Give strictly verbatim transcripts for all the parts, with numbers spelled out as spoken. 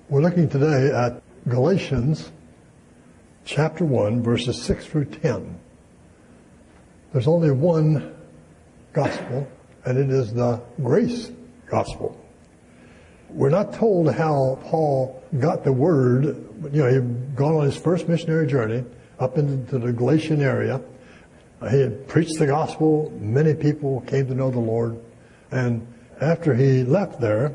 We're looking today at Galatians chapter one, verses six through ten. There's only one gospel, and it is the grace gospel. We're not told how Paul got the word. You know, he'd gone on his first missionary journey up into the Galatian area. He had preached the gospel. Many people came to know the Lord. And after he left there,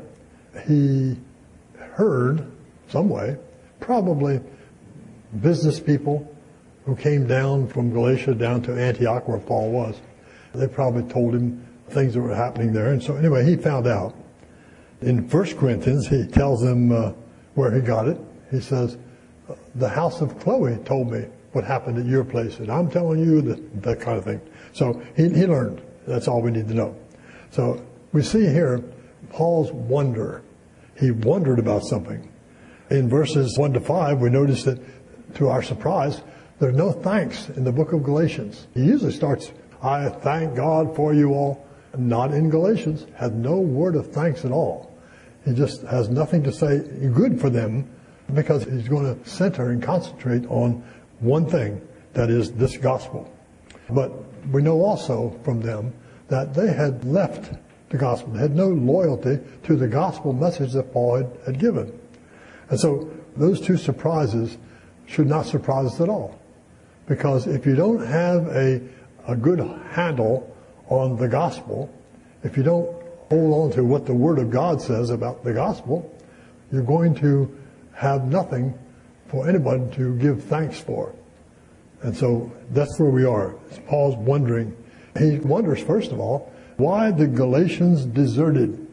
he heard some way, probably business people who came down from Galatia down to Antioch where Paul was. They probably told him things that were happening there. And so anyway, he found out. In First Corinthians, he tells them uh, where he got it. He says, the house of Chloe told me what happened at your place, and I'm telling you that, that kind of thing. So he, he learned. That's all we need to know. So we see here Paul's wonder. He wondered about something. In verses one to five, we notice that, to our surprise, there's no thanks in the book of Galatians. He usually starts, I thank God for you all. Not in Galatians. Has no word of thanks at all. He just has nothing to say good for them, because he's going to center and concentrate on one thing, that is this gospel. But we know also from them that they had left the gospel. They had no loyalty to the gospel message that Paul had, had given. And so those two surprises should not surprise us at all. Because if you don't have a, a good handle on the gospel, if you don't hold on to what the Word of God says about the gospel, you're going to have nothing for anyone to give thanks for. And so that's where we are. Paul's wondering. He wonders, first of all, why the Galatians deserted.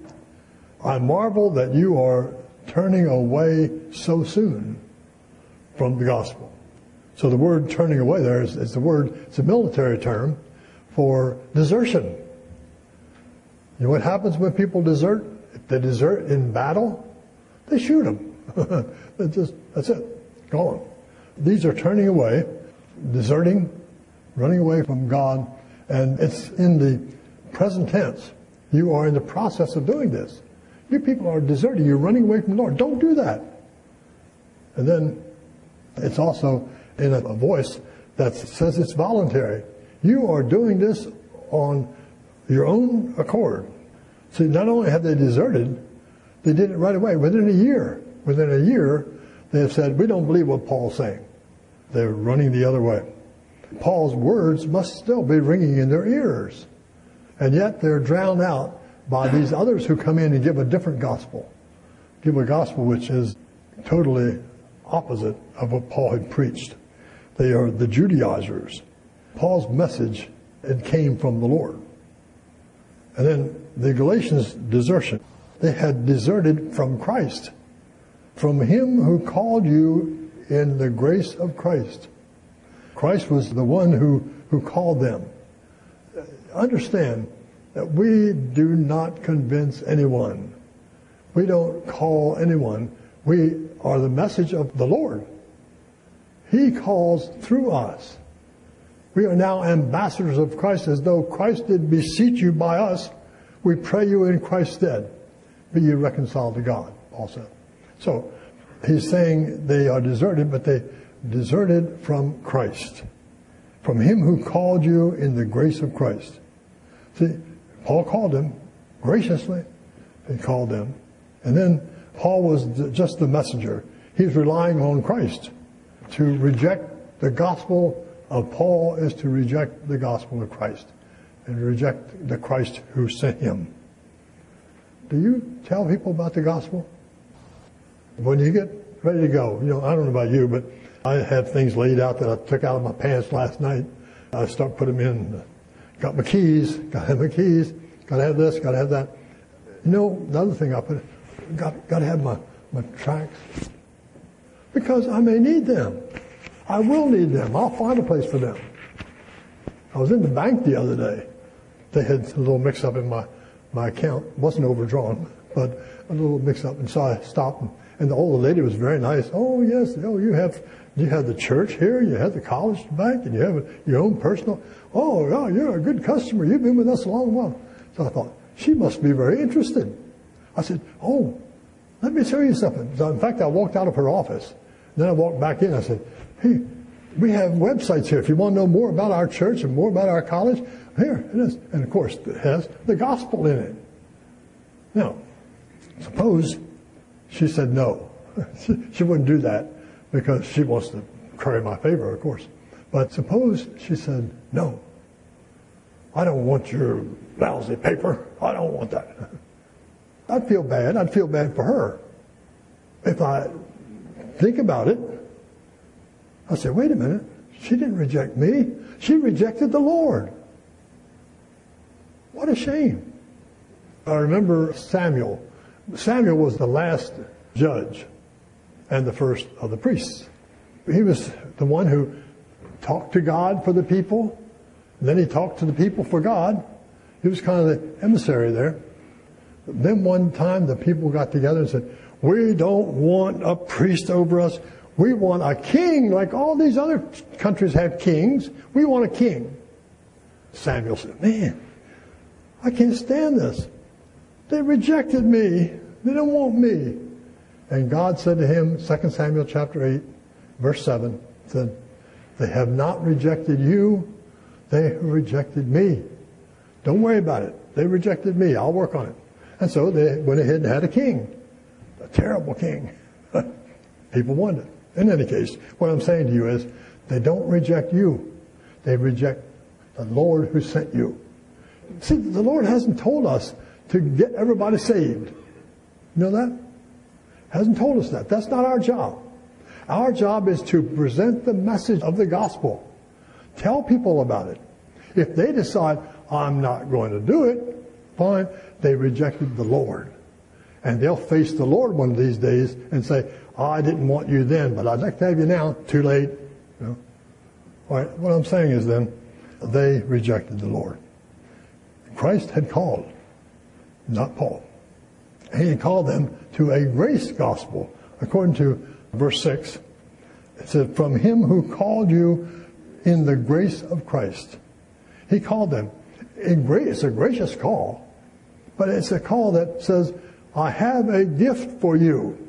I marvel that you are turning away so soon from the gospel. So the word turning away there is, is the word, it's a military term for desertion. You know what happens when people desert? If they desert in battle, they shoot them. That's just, that's it. Gone. These are turning away, deserting, running away from God, and it's in the present tense. You are in the process of doing this. You people are deserting. You're running away from the Lord. Don't do that. And then it's also in a voice that says it's voluntary. You are doing this on your own accord. See, not only have they deserted, they did it right away. Within a year, within a year, they have said, we don't believe what Paul's saying. They're running the other way. Paul's words must still be ringing in their ears. And yet they're drowned out by these others who come in and give a different gospel. Give a gospel which is totally opposite of what Paul had preached. They are the Judaizers. Paul's message, it came from the Lord. And then the Galatians' desertion. They had deserted from Christ. From Him who called you in the grace of Christ. Christ was the one who, who called them. Understand that we do not convince anyone. We don't call anyone. We are the message of the Lord. He calls through us. We are now ambassadors of Christ, as though Christ did beseech you by us. We pray you in Christ's stead. Be ye reconciled to God, Paul said. So he's saying they are deserted, but they deserted from Christ. From Him who called you in the grace of Christ. See, Paul called them graciously. He called them. And then Paul was just the messenger. He was relying on Christ. To reject the gospel of Paul is to reject the gospel of Christ. And reject the Christ who sent him. Do you tell people about the gospel? When you get ready to go, you know, I don't know about you, but I had things laid out that I took out of my pants last night. I start putting them in. Got my keys. Got to have my keys. Got to have this. Got to have that. You know, the other thing I put, got, got to have my, my tracts. Because I may need them. I will need them. I'll find a place for them. I was in the bank the other day. They had a little mix-up in my, my account. It wasn't overdrawn, but a little mix-up. And so I stopped. And, and the old lady was very nice. Oh, yes. Oh, you have you have the church here. You have the college bank. And you have your own personal. Oh, oh, you're a good customer. You've been with us a long while. So I thought, she must be very interested. I said, oh, let me show you something. So in fact, I walked out of her office. Then I walked back in. I said, hey, we have websites here. If you want to know more about our church and more about our college, here it is. And of course, it has the gospel in it. Now, suppose she said no. she, she wouldn't do that because she wants to curry my favor, of course. But suppose she said, no, I don't want your lousy paper. I don't want that. I'd feel bad. I'd feel bad for her. If I think about it, I say, wait a minute. She didn't reject me. She rejected the Lord. What a shame. I remember Samuel. Samuel was the last judge and the first of the priests. He was the one who talked to God for the people. And then he talked to the people for God. He was kind of the emissary there. Then one time the people got together and said, we don't want a priest over us. We want a king like all these other countries have kings. We want a king. Samuel said, man, I can't stand this. They rejected me. They don't want me. And God said to him, Second Samuel chapter eight, verse seven, said, they have not rejected you. They have rejected me. Don't worry about it. They rejected me. I'll work on it. And so they went ahead and had a king. A terrible king. People wanted it. In any case, what I'm saying to you is, they don't reject you. They reject the Lord who sent you. See, the Lord hasn't told us to get everybody saved. You know that? Hasn't told us that. That's not our job. Our job is to present the message of the gospel. Tell people about it. If they decide, I'm not going to do it, fine. They rejected the Lord. And they'll face the Lord one of these days and say, oh, I didn't want you then, but I'd like to have you now. Too late. You know? All right, what I'm saying is then, they rejected the Lord. Christ had called, not Paul. And he had called them to a grace gospel. According to verse six, it said, from him who called you in the grace of Christ. He called them. It's a gracious call, but it's a call that says, I have a gift for you.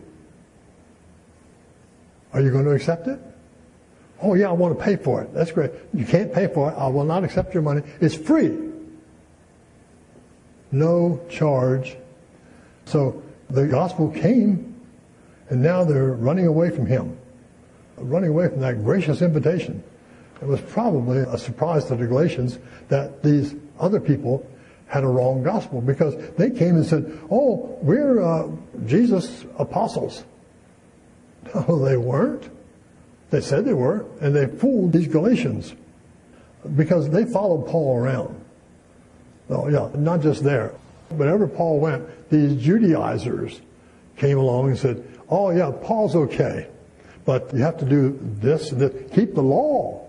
Are you going to accept it? Oh yeah, I want to pay for it. That's great. You can't pay for it. I will not accept your money. It's free. No charge. So the gospel came, and now they're running away from him. Running away from that gracious invitation. It was probably a surprise to the Galatians that these other people had a wrong gospel, because they came and said, oh, we're uh, Jesus' apostles. No, they weren't. They said they were, and they fooled these Galatians because they followed Paul around. Oh, yeah, not just there. Whenever Paul went, these Judaizers came along and said, oh, yeah, Paul's okay, but you have to do this and this. Keep the law.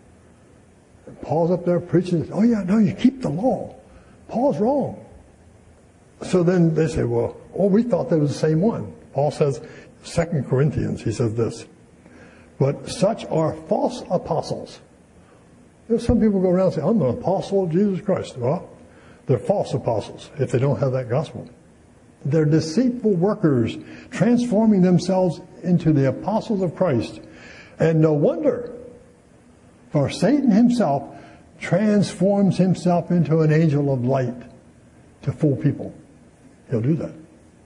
And Paul's up there preaching, oh, yeah, no, you keep the law. Paul's wrong. So then they say, well, oh, we thought they was the same one. Paul says, Second Corinthians, he says this, but such are false apostles. There's some people go around and say, I'm an apostle of Jesus Christ. Well, they're false apostles if they don't have that gospel. They're deceitful workers, transforming themselves into the apostles of Christ. And no wonder, for Satan himself transforms himself into an angel of light to fool people. He'll do that.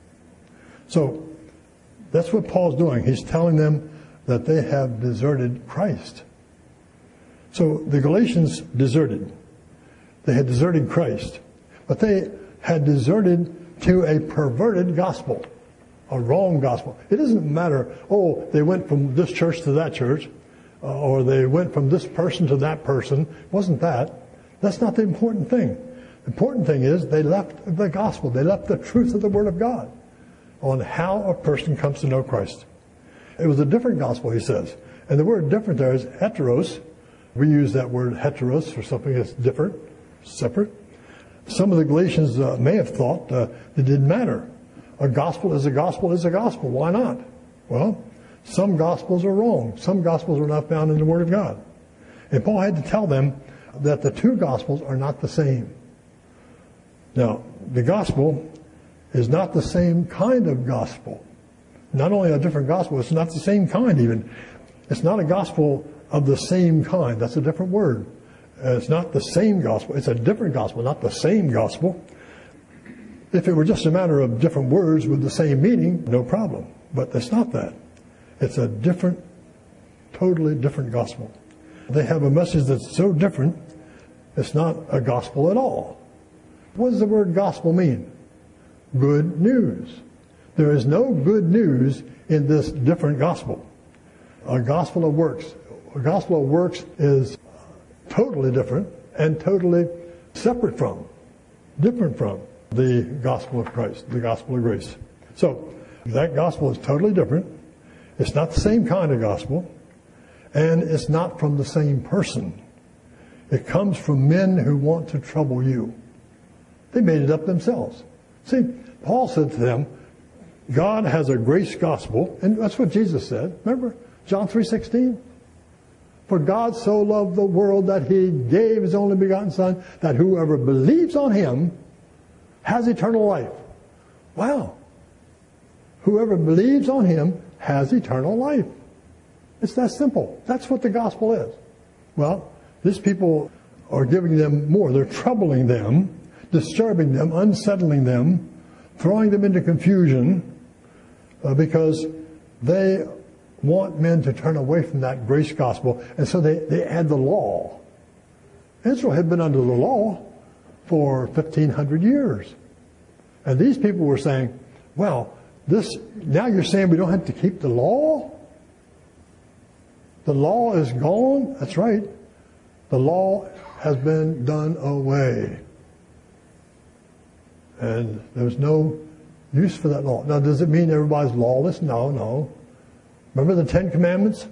So that's what Paul's doing. He's telling them that they have deserted Christ. So the Galatians deserted. They had deserted Christ. But they had deserted to a perverted gospel, a wrong gospel. It doesn't matter, oh, they went from this church to that church, uh, or they went from this person to that person. It wasn't that. That's not the important thing. The important thing is they left the gospel. They left the truth of the Word of God on how a person comes to know Christ. It was a different gospel, he says. And the word different there is heteros. We use that word heteros for something that's different, separate. Some of the Galatians uh, may have thought uh, it didn't matter. A gospel is a gospel is a gospel. Why not? Well, some gospels are wrong. Some gospels are not found in the Word of God. And Paul had to tell them that the two gospels are not the same. Now, the gospel is not the same kind of gospel. Not only a different gospel, it's not the same kind even. It's not a gospel of the same kind. That's a different word. Uh, it's not the same gospel. It's a different gospel, not the same gospel. If it were just a matter of different words with the same meaning, no problem. But it's not that. It's a different, totally different gospel. They have a message that's so different, it's not a gospel at all. What does the word gospel mean? Good news. There is no good news in this different gospel. A gospel of works. A gospel of works is totally different and totally separate from, different from the gospel of Christ, the gospel of grace. So that gospel is totally different. It's not the same kind of gospel, and it's not from the same person. It comes from men who want to trouble you. They made it up themselves. See, Paul said to them, God has a grace gospel, and that's what Jesus said. Remember John three sixteen? For God so loved the world that he gave his only begotten Son, that whoever believes on him has eternal life. Wow. Whoever believes on him has eternal life. It's that simple. That's what the gospel is. Well, these people are giving them more. They're troubling them, disturbing them, unsettling them, throwing them into confusion, uh, because they want men to turn away from that grace gospel, and so they, they add the law. Israel had been under the law for fifteen hundred years. And these people were saying, well, this now you're saying we don't have to keep the law? The law is gone? That's right. The law has been done away. And there's no use for that law. Now, does it mean everybody's lawless? No, no. Remember the Ten Commandments?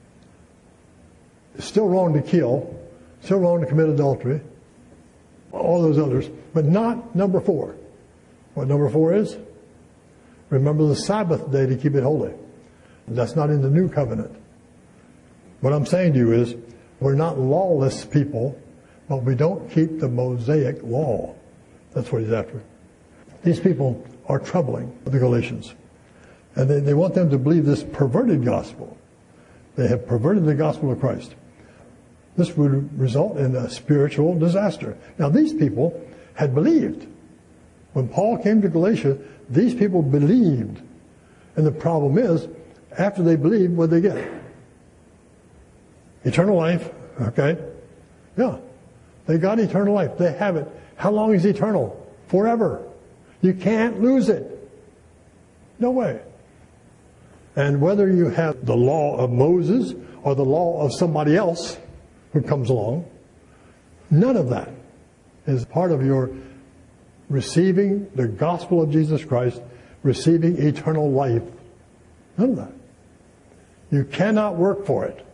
It's still wrong to kill, still wrong to commit adultery, all those others, but not number four. What number four is? Remember the Sabbath day to keep it holy. That's not in the new covenant. What I'm saying to you is, we're not lawless people, but we don't keep the Mosaic law. That's what he's after. These people are troubling the Galatians. And they, they want them to believe this perverted gospel. They have perverted the gospel of Christ. This would result in a spiritual disaster. Now, these people had believed. When Paul came to Galatia, these people believed. And the problem is, after they believed, what did they get? Eternal life, okay? Yeah. They got eternal life. They have it. How long is eternal? Forever. You can't lose it. No way. And whether you have the law of Moses or the law of somebody else who comes along, none of that is part of your receiving the gospel of Jesus Christ, receiving eternal life. None of that. You cannot work for it.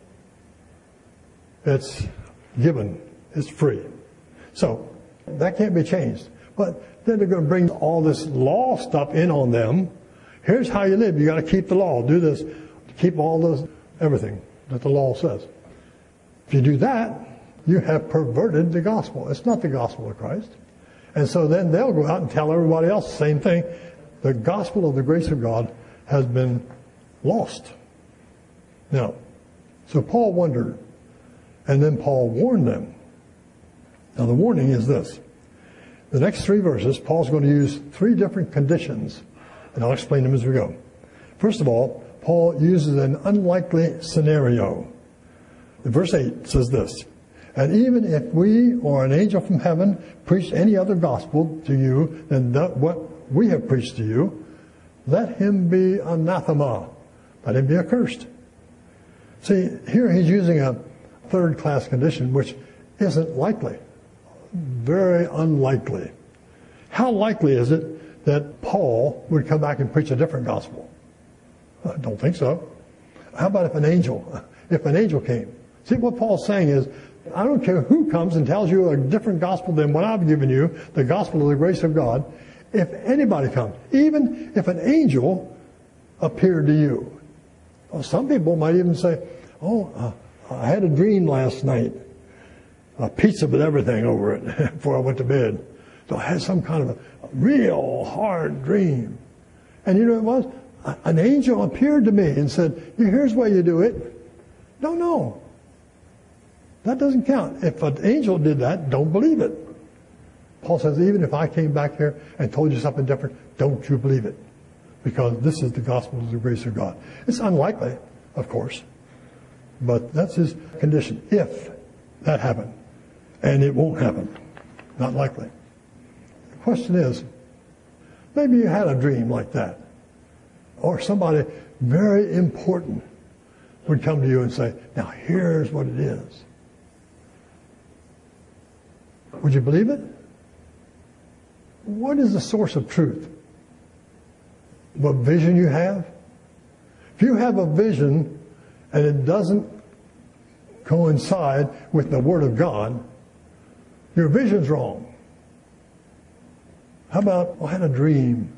It's given. It's free. So, that can't be changed. But then they're going to bring all this law stuff in on them. Here's how you live. You got to keep the law. Do this. Keep all this, everything that the law says. If you do that, you have perverted the gospel. It's not the gospel of Christ. And so then they'll go out and tell everybody else the same thing. The gospel of the grace of God has been lost. Now, so Paul wondered, and then Paul warned them. Now the warning is this. The next three verses, Paul's going to use three different conditions, and I'll explain them as we go. First of all, Paul uses an unlikely scenario. Verse eight says this, and even if we or an angel from heaven preach any other gospel to you than that what we have preached to you, let him be anathema. Let him be accursed. See, here he's using a third-class condition, which isn't likely. Very unlikely. How likely is it that Paul would come back and preach a different gospel? I don't think so. How about if an angel, if an angel came? See, what Paul's saying is, I don't care who comes and tells you a different gospel than what I've given you, the gospel of the grace of God. If anybody comes, even if an angel appeared to you. Well, some people might even say, oh, uh, I had a dream last night. A pizza with everything over it before I went to bed. So I had some kind of a real hard dream. And you know what it was? an angel appeared to me and said, here's why you do it. No, no. That doesn't count. If an angel did that, don't believe it. Paul says, even if I came back here and told you something different, don't you believe it. Because this is the gospel of the grace of God. It's unlikely, of course. But that's his condition, if that happened. And it won't happen. Not likely. The question is, maybe you had a dream like that. Or somebody very important would come to you and say, now here's what it is. Would you believe it? What is the source of truth? What vision you have? If you have a vision and it doesn't coincide with the Word of God, your vision's wrong. How about, I had a dream.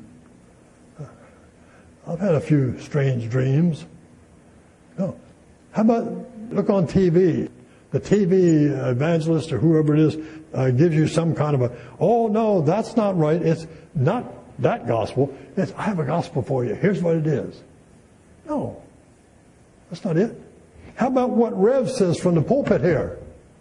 I've had a few strange dreams. No. How about look on T V? The T V evangelist or whoever it is uh, gives you some kind of a, oh no, that's not right. It's not that gospel. It's, I have a gospel for you. Here's what it is. No, that's not it. How about what Rev says from the pulpit here?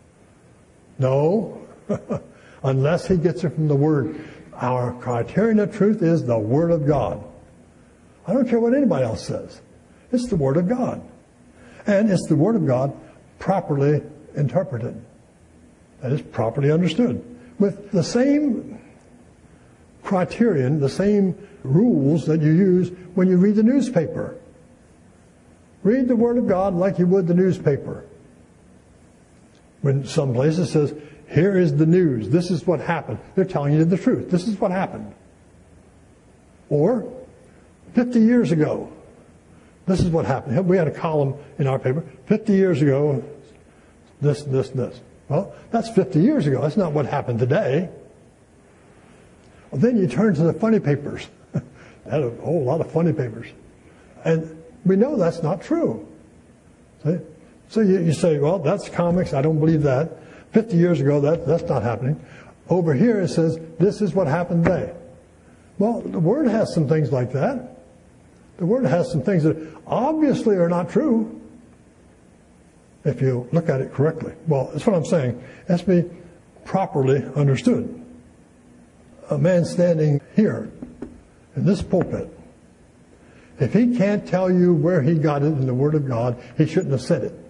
No, unless he gets it from the Word. Our criterion of truth is the Word of God. I don't care what anybody else says. It's the Word of God. And it's the Word of God properly interpreted. That is properly understood. With the same criterion, the same rules that you use when you read the newspaper. Read the Word of God like you would the newspaper. When some places says, here is the news. This is what happened. They're telling you the truth. This is what happened. Or, fifty years ago, this is what happened. We had a column in our paper, fifty years ago, this, this, this. Well, that's fifty years ago. That's not what happened today. Well, then you turn to the funny papers. They had a whole lot of funny papers. And we know that's not true. See? So you, you say, well, that's comics. I don't believe that. fifty years ago, that, that's not happening. Over here it says, this is what happened today. Well, the Word has some things like that. The Word has some things that obviously are not true if you look at it correctly. Well, that's what I'm saying. It has to be properly understood. A man standing here in this pulpit, if he can't tell you where he got it in the Word of God, he shouldn't have said it.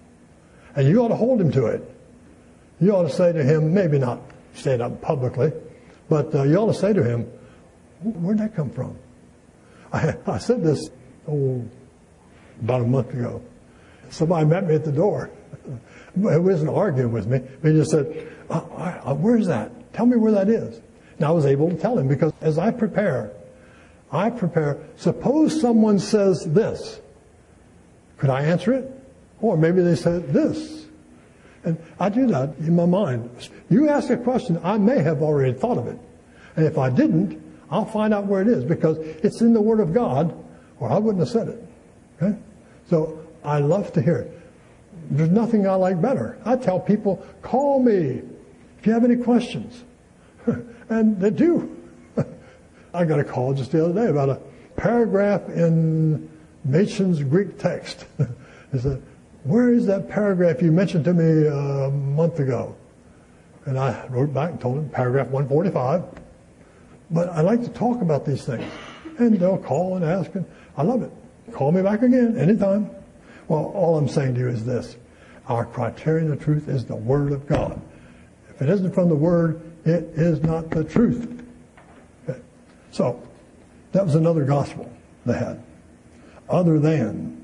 And you ought to hold him to it. You ought to say to him, maybe not stand up publicly, but uh, you ought to say to him, where'd that come from? I, I said this, oh, about a month ago. Somebody met me at the door. He wasn't arguing with me. He just said, uh, uh, where's that? Tell me where that is. And I was able to tell him because as I prepare, I prepare, suppose someone says this. Could I answer it? Or maybe they said this. And I do that in my mind. You ask a question, I may have already thought of it. And if I didn't, I'll find out where it is because it's in the Word of God or I wouldn't have said it. Okay? So I love to hear it. There's nothing I like better. I tell people, call me if you have any questions. And they do. I got a call just the other day about a paragraph in Machen's Greek text. He said, where is that paragraph you mentioned to me a month ago? And I wrote back and told him, paragraph one forty-five. But I like to talk about these things. And they'll call and ask, and I love it. Call me back again, anytime. Well, all I'm saying to you is this. Our criterion of truth is the Word of God. If it isn't from the Word, it is not the truth. Okay. So, that was another gospel they had, other than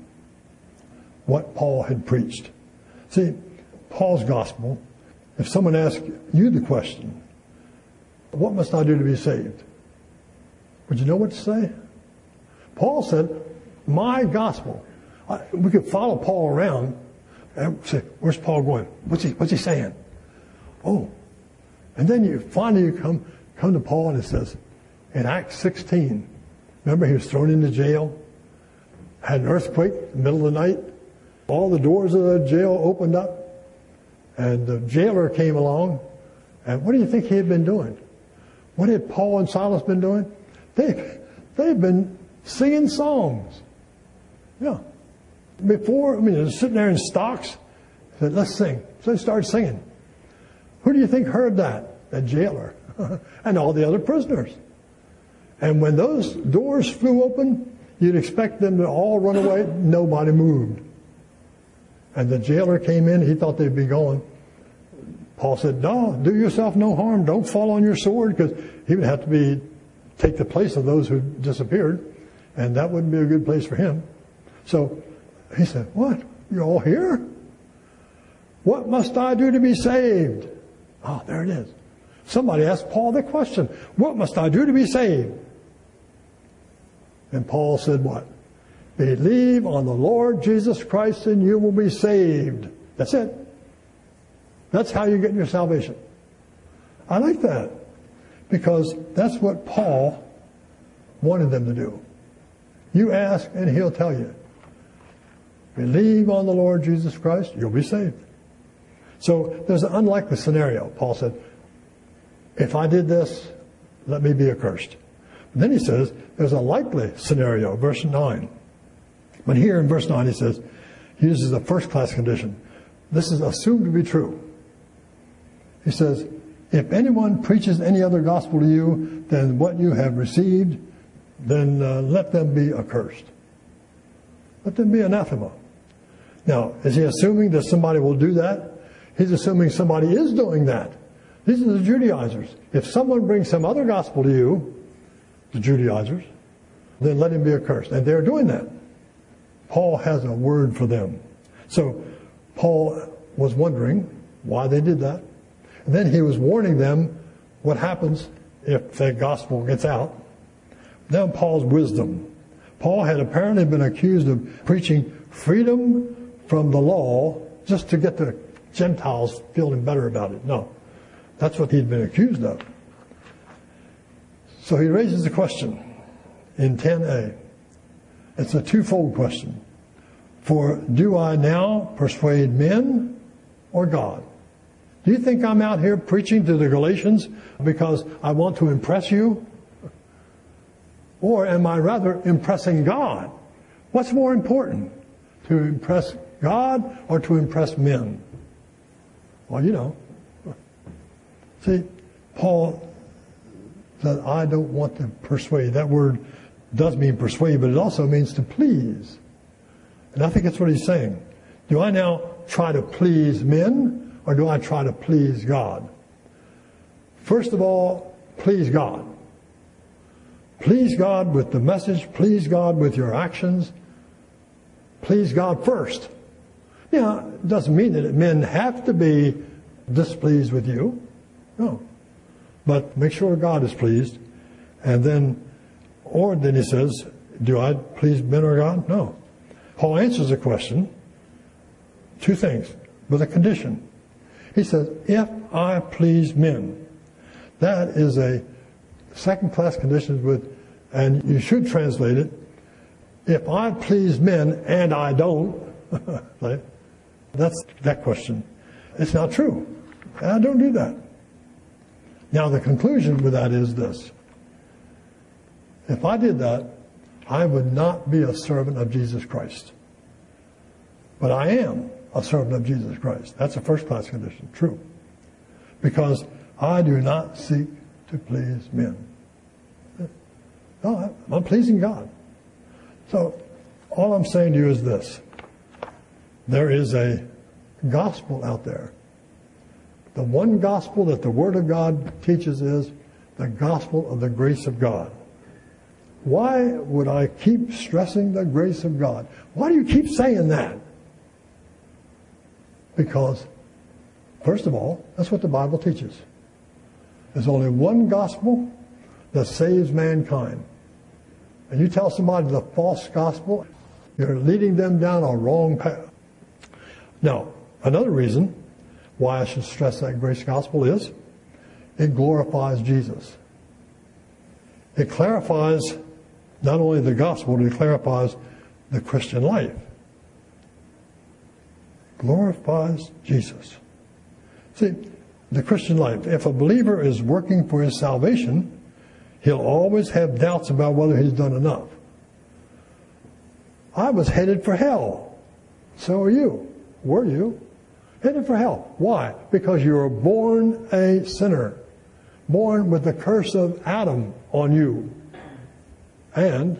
what Paul had preached. See, Paul's gospel, if someone asks you the question, what must I do to be saved? Would you know what to say? Paul said, my gospel. I, we could follow Paul around and say, where's Paul going? What's he, what's he saying? Oh. And then you finally you come, come to Paul and it says, in Acts sixteen, remember he was thrown into jail, had an earthquake in the middle of the night, all the doors of the jail opened up, and the jailer came along, and what do you think he had been doing? What had Paul and Silas been doing? They, they've been singing songs. Yeah. Before, I mean, they're sitting there in stocks. Said, let's sing. So they started singing. Who do you think heard that? The jailer and all the other prisoners. And when those doors flew open, you'd expect them to all run away. Nobody moved. And the jailer came in. He thought they'd be gone. Paul said, no, do yourself no harm. Don't fall on your sword, because he would have to be take the place of those who disappeared. And that wouldn't be a good place for him. So he said, what? You're all here? What must I do to be saved? Oh, there it is. Somebody asked Paul the question, what must I do to be saved? And Paul said what? Believe on the Lord Jesus Christ and you will be saved. That's it. That's how you get your salvation. I like that, because that's what Paul wanted them to do. You ask and he'll tell you. Believe on the Lord Jesus Christ, you'll be saved. So there's an unlikely scenario. Paul said, if I did this, let me be accursed. But then he says, there's a likely scenario, verse nine. But here in verse nine he says, he uses a first class condition. This is assumed to be true. He says, if anyone preaches any other gospel to you than what you have received, then uh, let them be accursed. Let them be anathema. Now, is he assuming that somebody will do that? He's assuming somebody is doing that. These are the Judaizers. If someone brings some other gospel to you, the Judaizers, then let him be accursed. And they're doing that. Paul has a word for them. So Paul was wondering why they did that. And then he was warning them what happens if the gospel gets out. Now Paul's wisdom. Paul had apparently been accused of preaching freedom from the law just to get the Gentiles feeling better about it. No, that's what he'd been accused of. So he raises the question in ten a. It's a twofold question. For do I now persuade men or God? Do you think I'm out here preaching to the Galatians because I want to impress you? Or am I rather impressing God? What's more important? To impress God or to impress men? Well, you know. See, Paul said, I don't want to persuade. That word does mean persuade, but it also means to please. And I think that's what he's saying. Do I now try to please men or do I try to please God? First of all, please God. Please God with the message. Please God with your actions. Please God first. Yeah, it doesn't mean that men have to be displeased with you. No. But make sure God is pleased. And then, or then he says, do I please men or God? No. Paul answers the question, two things, with a condition. He says, if I please men. That is a second-class condition with, and you should translate it, if I please men and I don't, right? That's that question. It's not true. And I don't do that. Now the conclusion with that is this. If I did that, I would not be a servant of Jesus Christ. But I am a servant of Jesus Christ. That's a first-class condition. True. Because I do not seek to please men. No, I'm pleasing God. So all I'm saying to you is this. There is a gospel out there. The one gospel that the Word of God teaches is the gospel of the grace of God. Why would I keep stressing the grace of God? Why do you keep saying that? Because, first of all, that's what the Bible teaches. There's only one gospel that saves mankind. And you tell somebody the false gospel, you're leading them down a wrong path. Now, another reason why I should stress that grace gospel is it glorifies Jesus. It clarifies not only the gospel, but it clarifies the Christian life. Glorifies Jesus. See, the Christian life, if a believer is working for his salvation, he'll always have doubts about whether he's done enough. I was headed for hell. So are you. Were you? Headed for hell. Why? Because you were born a sinner. Born with the curse of Adam on you. And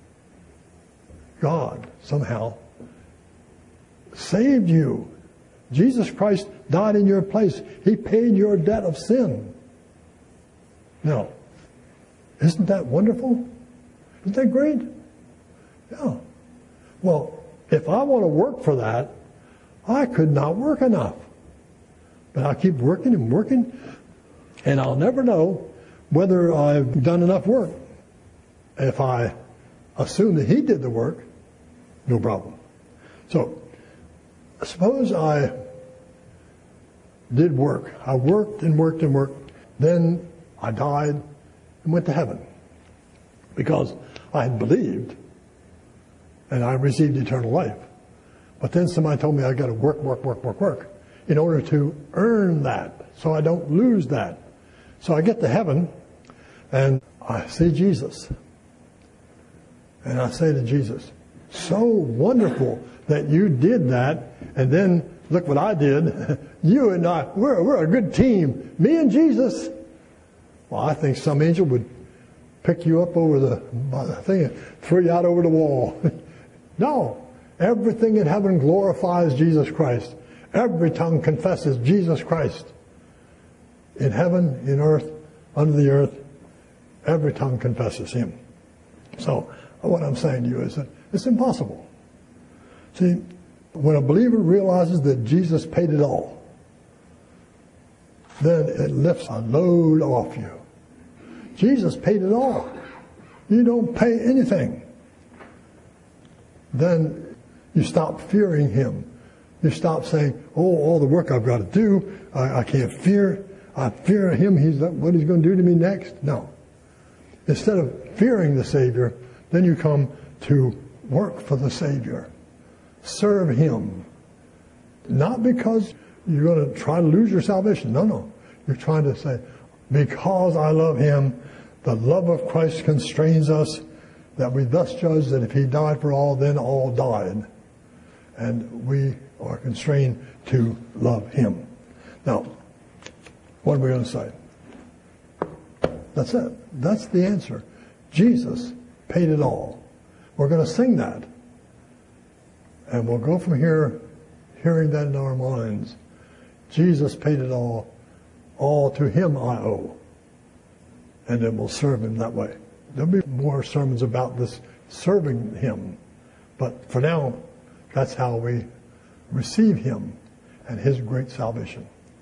God somehow saved you. Jesus Christ died in your place. He paid your debt of sin. Now, isn't that wonderful? Isn't that great? Yeah. Well, if I want to work for that, I could not work enough. But I'll keep working and working, and I'll never know whether I've done enough work. If I assume that He did the work, no problem. So, suppose I did work. I worked and worked and worked. Then I died and went to heaven because I had believed and I received eternal life. But then somebody told me I got to work, work, work, work, work in order to earn that so I don't lose that. So I get to heaven and I see Jesus. And I say to Jesus, so wonderful that you did that, and then look what I did. You and I, we're, we're a good team. Me and Jesus. Well, I think some angel would pick you up over the thing and throw you out over the wall. No. Everything in heaven glorifies Jesus Christ. Every tongue confesses Jesus Christ. In heaven, in earth, under the earth, every tongue confesses Him. So, what I'm saying to you is that it's impossible. See, when a believer realizes that Jesus paid it all, then it lifts a load off you. Jesus paid it all. You don't pay anything. Then you stop fearing Him. You stop saying, oh, all the work I've got to do, I, I can't fear. I fear Him. He's what He's going to do to me next. No. Instead of fearing the Savior, then you come to work for the Savior. Serve Him. Not because you're going to try to lose your salvation. No, no. You're trying to say, because I love Him, the love of Christ constrains us, that we thus judge that if He died for all, then all died. And we are constrained to love Him. Now, what are we going to say? That's it. That's the answer. Jesus paid it all. We're going to sing that. And we'll go from here hearing that in our minds. Jesus paid it all. All to Him I owe. And then we'll serve Him that way. There'll be more sermons about this serving Him. But for now, that's how we receive Him and His great salvation.